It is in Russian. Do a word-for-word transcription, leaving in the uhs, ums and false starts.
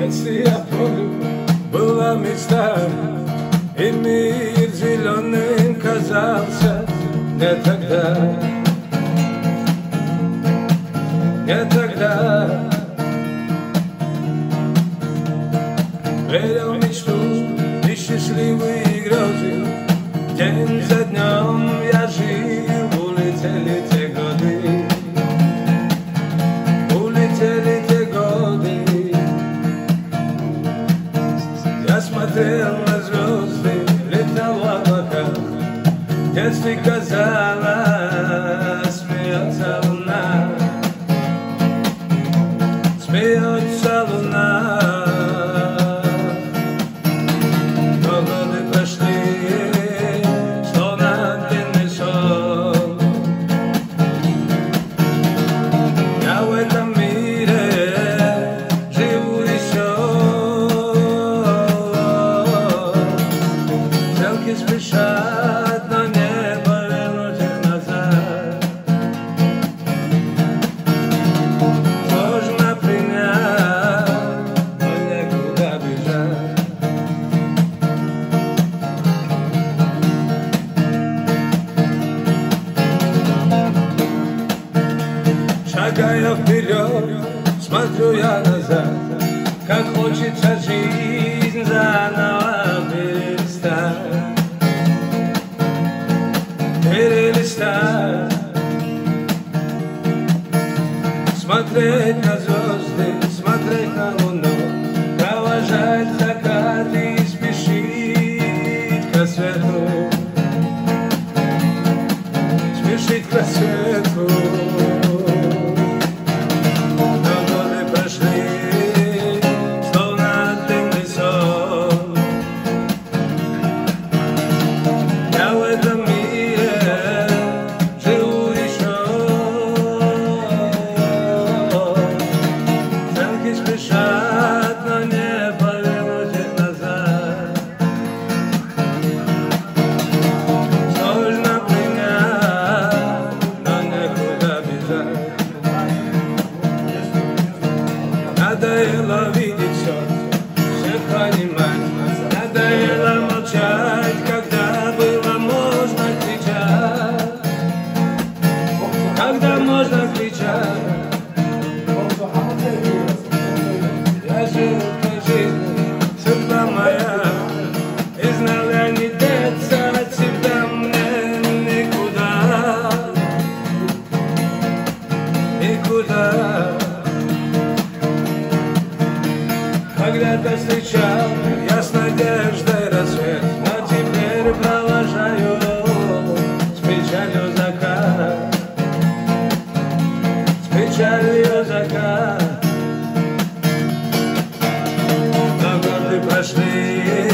Если я помню, была мечта, и мир зеленым казался. Не тогда, не тогда верил в мечту и счастливые грезы. День за днем я жил, улетели те годы, улетели те годы. Я смотрел на звезды, летал в облаках. В детстве казалось, смеется луна, смеется луна. Но годы прошли, словно длинный сон. Я в этом мире живу еще. Стрелки спешат, но не повернуть их назад. Сложно принять, но некуда бежать. Шагая вперед, смотрю я назад, как хочется жизнь заново перестать, перелистать, смотреть на звезды, смотреть на луну, провожать закат и спешить к рассвету, спешить к рассвету. Спешат, но не повернуть их назад. Сложно принять, но некуда бежать. Надоело видеть все, всех понимать. Надоело молчать, когда было можно кричать. Когда можно кричать. Я жил той жизнью, судьба моя, и знал я не деться от себя мне никуда, никуда. Когда-то встречал я с надеждой рассвет, но теперь провожаю с печалью закат, с печалью закат. Прошли.